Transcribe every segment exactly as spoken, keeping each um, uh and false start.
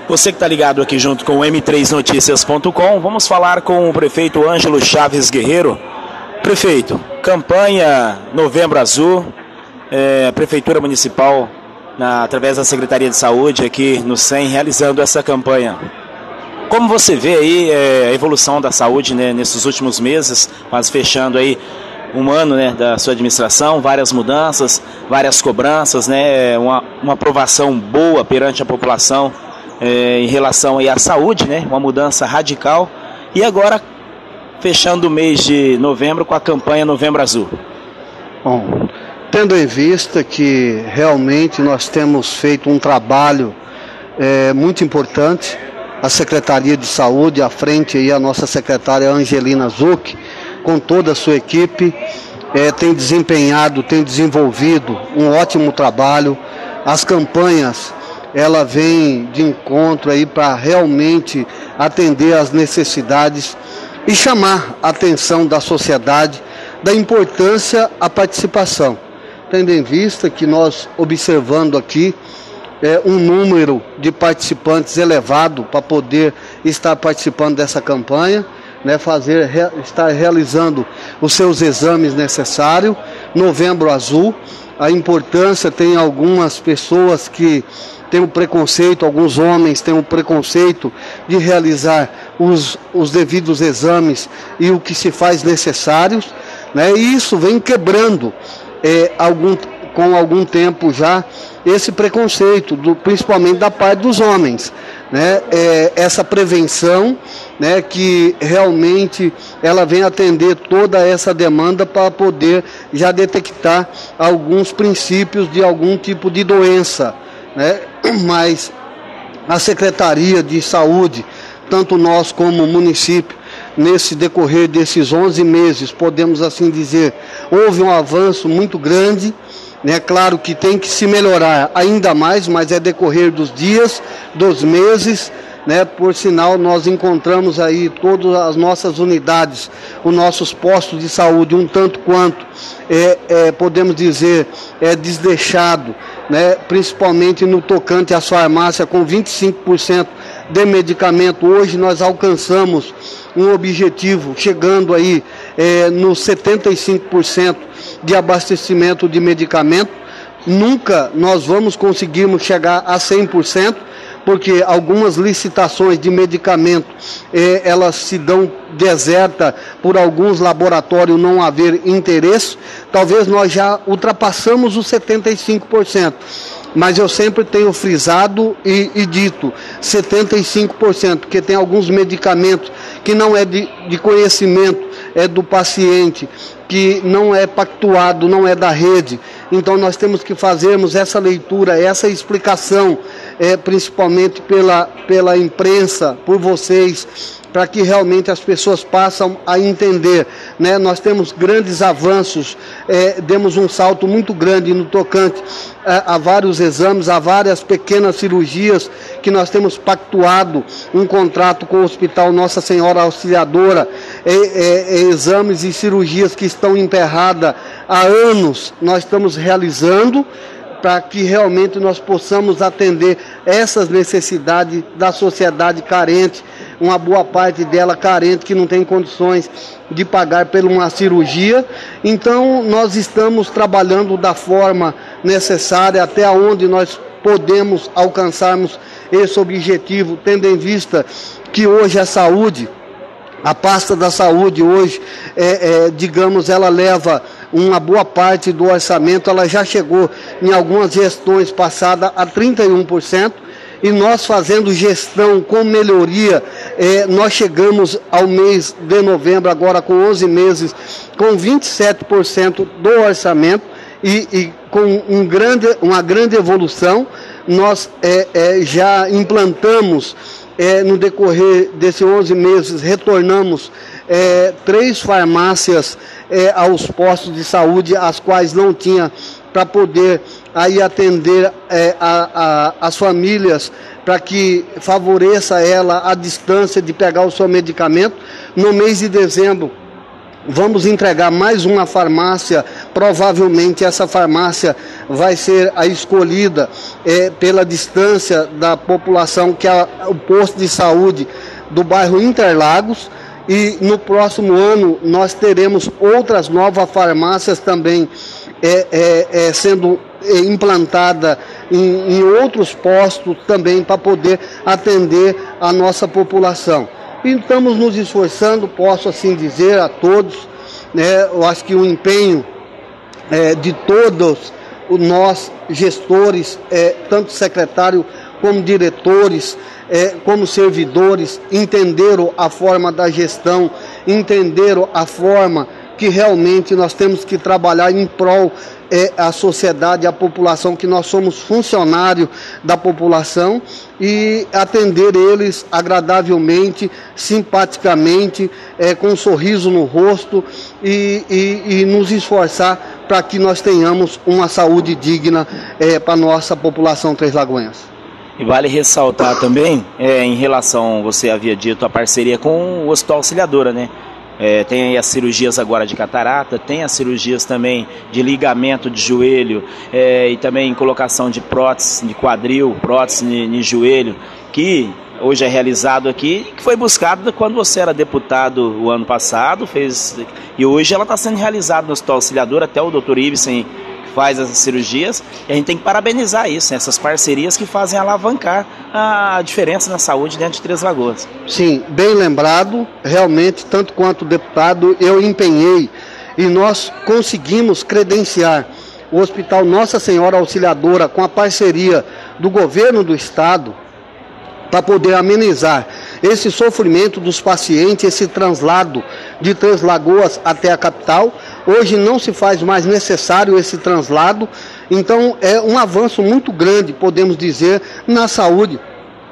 Você que está ligado aqui junto com o M três Notícias ponto com, vamos falar com o prefeito Ângelo Chaves Guerreiro. Prefeito, campanha Novembro Azul, é, Prefeitura Municipal, na, através da Secretaria de Saúde aqui no S E M, realizando essa campanha. Como você vê aí é, a evolução da saúde, né, nesses últimos meses, quase fechando aí um ano, né, da sua administração, várias mudanças, várias cobranças, né, uma, uma aprovação boa perante a população é, em relação aí à saúde, né, uma mudança radical, e agora fechando o mês de novembro com a campanha Novembro Azul. Bom, tendo em vista que realmente nós temos feito um trabalho é, muito importante, a Secretaria de Saúde, à frente aí a nossa secretária Angelina Zuc, com toda a sua equipe, é, tem desempenhado, tem desenvolvido um ótimo trabalho. As campanhas, ela vem de encontro aí para realmente atender às necessidades e chamar a atenção da sociedade da importância à participação. Tendo em vista que nós observando aqui é, um número de participantes elevado para poder estar participando dessa campanha, né, fazer, re, estar realizando os seus exames necessários. Novembro Azul, a importância, tem algumas pessoas que têm o preconceito, alguns homens têm o preconceito de realizar os, os devidos exames e o que se faz necessários, né, e isso vem quebrando é, algum, com algum tempo já esse preconceito, do, principalmente da parte dos homens, né, é, essa prevenção, né, que realmente ela vem atender toda essa demanda para poder já detectar alguns princípios de algum tipo de doença, né, mas a Secretaria de Saúde, tanto nós como o município, nesse decorrer desses onze meses, podemos assim dizer, houve um avanço muito grande, né? Claro que tem que se melhorar ainda mais, mas é decorrer dos dias, dos meses, né? Por sinal, nós encontramos aí todas as nossas unidades, os nossos postos de saúde, um tanto quanto, é, é, podemos dizer, é desleixado, né? Principalmente no tocante às farmácias, com vinte e cinco por cento de medicamento. Hoje nós alcançamos um objetivo, chegando aí é, nos setenta e cinco por cento de abastecimento de medicamento. Nunca nós vamos conseguirmos chegar a cem por cento, porque algumas licitações de medicamento eh, elas se dão deserta por alguns laboratórios não haver interesse. Talvez nós já ultrapassamos os setenta e cinco por cento, mas eu sempre tenho frisado e, e dito setenta e cinco por cento, porque tem alguns medicamentos que não é de, de conhecimento, é do paciente, que não é pactuado, não é da rede. Então nós temos que fazermos essa leitura, essa explicação, é, principalmente pela, pela imprensa, por vocês, para que realmente as pessoas passem a entender, né? Nós temos grandes avanços, é, demos um salto muito grande no tocante a, a vários exames, a várias pequenas cirurgias que nós temos pactuado um contrato com o Hospital Nossa Senhora Auxiliadora, é, é, é, exames e cirurgias que estão emperradas há anos, nós estamos realizando para que realmente nós possamos atender essas necessidades da sociedade carente, uma boa parte dela carente, que não tem condições de pagar por uma cirurgia. Então nós estamos trabalhando da forma necessária até onde nós podemos alcançarmos esse objetivo, tendo em vista que hoje a saúde, a pasta da saúde hoje, é, é, digamos, ela leva uma boa parte do orçamento, ela já chegou em algumas gestões passadas a trinta e um por cento, e nós fazendo gestão com melhoria, é, nós chegamos ao mês de novembro, agora com onze meses, com vinte e sete por cento do orçamento, e, e com um grande, uma grande evolução. Nós é, é, já implantamos, É, no decorrer desses onze meses, retornamos é, três farmácias é, aos postos de saúde, as quais não tinha, para poder aí atender é, a, a, as famílias, para que favoreça ela a distância de pegar o seu medicamento. No mês de dezembro, vamos entregar mais uma farmácia provavelmente essa farmácia vai ser a escolhida é, pela distância da população, que é o posto de saúde do bairro Interlagos, e no próximo ano nós teremos outras novas farmácias também é, é, é, sendo implantada em, em outros postos também para poder atender a nossa população. E estamos nos esforçando, posso assim dizer a todos, né, eu acho que o empenho é, de todos nós gestores, é, tanto secretário como diretores, é, como servidores, entenderam a forma da gestão, entenderam a forma que realmente nós temos que trabalhar em prol é, a sociedade, a população, que nós somos funcionários da população, e atender eles agradavelmente, simpaticamente, é, com um sorriso no rosto, e, e, e nos esforçar para que nós tenhamos uma saúde digna é, para a nossa população Três Lagoas. E vale ressaltar também, é, em relação, você havia dito, a parceria com o Hospital Auxiliadora, né? É, tem aí as cirurgias agora de catarata, tem as cirurgias também de ligamento de joelho, é, e também colocação de prótese de quadril, prótese de joelho, que hoje é realizado aqui, que foi buscado quando você era deputado o ano passado, fez, e hoje ela está sendo realizada no Hospital Auxiliadora, até o doutor Ibsen faz essas cirurgias, e a gente tem que parabenizar isso, né? Essas parcerias que fazem alavancar a diferença na saúde dentro de Três Lagoas. Sim, bem lembrado, realmente, tanto quanto deputado, eu empenhei, e nós conseguimos credenciar o Hospital Nossa Senhora Auxiliadora com a parceria do governo do estado, para poder amenizar esse sofrimento dos pacientes, esse translado de Três Lagoas até a capital. Hoje não se faz mais necessário esse translado, então é um avanço muito grande, podemos dizer, na saúde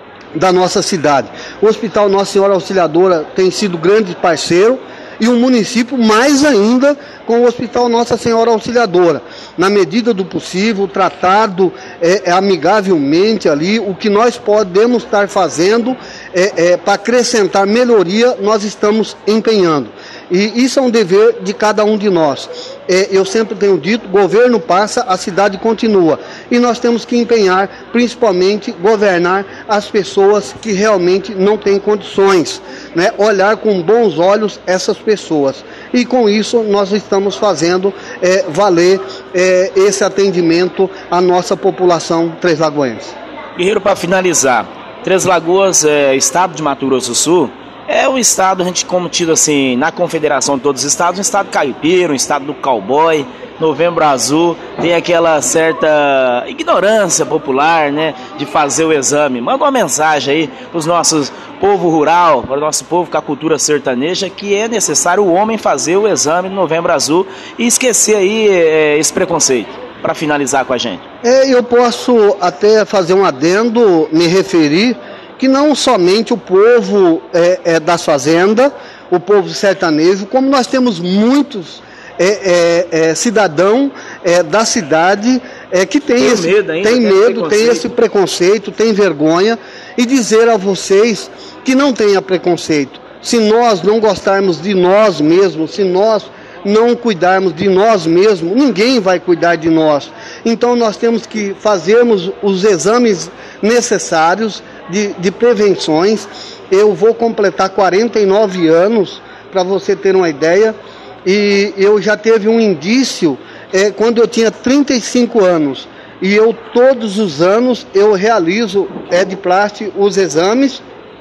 da nossa cidade. O Hospital Nossa Senhora Auxiliadora tem sido grande parceiro, e o município mais ainda com o Hospital Nossa Senhora Auxiliadora, na medida do possível, tratado é, é, amigavelmente ali, o que nós podemos estar fazendo é, é, para acrescentar melhoria, nós estamos empenhando. E isso é um dever de cada um de nós. É, eu sempre tenho dito, governo passa, a cidade continua. E nós temos que empenhar, principalmente, governar as pessoas que realmente não têm condições, né? Olhar com bons olhos essas pessoas. E com isso nós estamos fazendo é, valer é, esse atendimento à nossa população Três Lagoense. Guerreiro, para finalizar, Três Lagoas, é, estado de Mato Grosso do Sul, é um estado, a gente como tido assim, na confederação de todos os estados, um estado caipira, um estado do cowboy, Novembro Azul, tem aquela certa ignorância popular, né, de fazer o exame. Manda uma mensagem aí para os nossos povo rural, para o nosso povo com a cultura sertaneja, que é necessário o homem fazer o exame no Novembro Azul e esquecer aí é, esse preconceito, para finalizar com a gente. É, eu posso até fazer um adendo, me referir, que não somente o povo é, é, das fazendas, o povo sertanejo, como nós temos muitos é, é, é, cidadãos é, da cidade é, que tem, tem esse, medo, ainda, tem, tem, medo tem esse preconceito, tem vergonha, e dizer a vocês que não tenha preconceito. Se nós não gostarmos de nós mesmos, se nós não cuidarmos de nós mesmos, ninguém vai cuidar de nós. Então nós temos que fazermos os exames necessários de, de prevenções. Eu vou completar quarenta e nove anos, para você ter uma ideia, e eu já teve um indício é, quando eu tinha trinta e cinco anos, e eu todos os anos eu realizo é, de plástico os exames,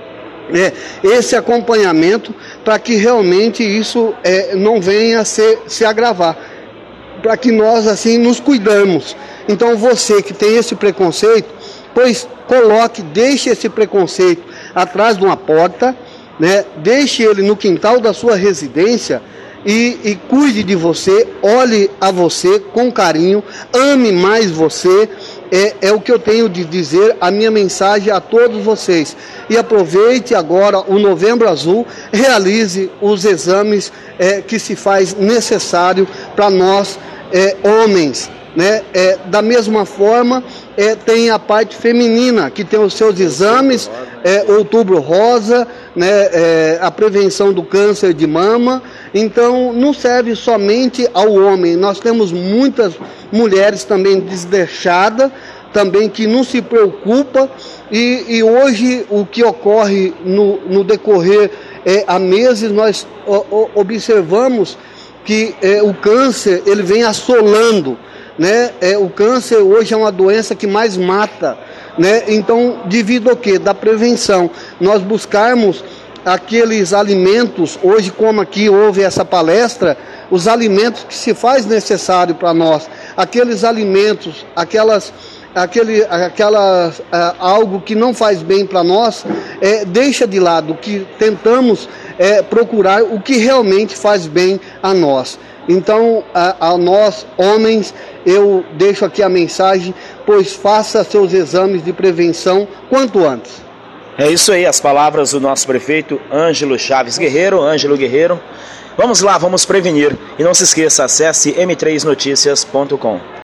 é, esse acompanhamento, para que realmente isso é, não venha a se, se agravar, para que nós assim nos cuidamos. Então você que tem esse preconceito, pois coloque, deixe esse preconceito atrás de uma porta, né? Deixe ele no quintal da sua residência e, e cuide de você, olhe a você com carinho, ame mais você. É, é o que eu tenho de dizer, a minha mensagem a todos vocês. E aproveite agora o Novembro Azul, realize os exames é, que se faz necessário para nós, é, homens. Né? É, da mesma forma, é, tem a parte feminina, que tem os seus exames é, Outubro Rosa, né, é, a prevenção do câncer de mama. Então, não serve somente ao homem, nós temos muitas mulheres também desleixadas, também que não se preocupa, e, e hoje o que ocorre no, no decorrer é, há meses, nós o, o, observamos que é, o câncer ele vem assolando, né? É, o câncer hoje é uma doença que mais mata, né? Então, devido ao quê? Da prevenção, nós buscarmos aqueles alimentos, hoje como aqui houve essa palestra, os alimentos que se faz necessário para nós, aqueles alimentos, aquelas, aquele, aquela, uh, algo que não faz bem para nós, é, deixa de lado, que tentamos é, procurar o que realmente faz bem a nós. Então, a, a nós, homens, eu deixo aqui a mensagem, pois faça seus exames de prevenção quanto antes. É isso aí, as palavras do nosso prefeito Ângelo Chaves Guerreiro, Ângelo Guerreiro. Vamos lá, vamos prevenir. E não se esqueça, acesse m três notícias ponto com.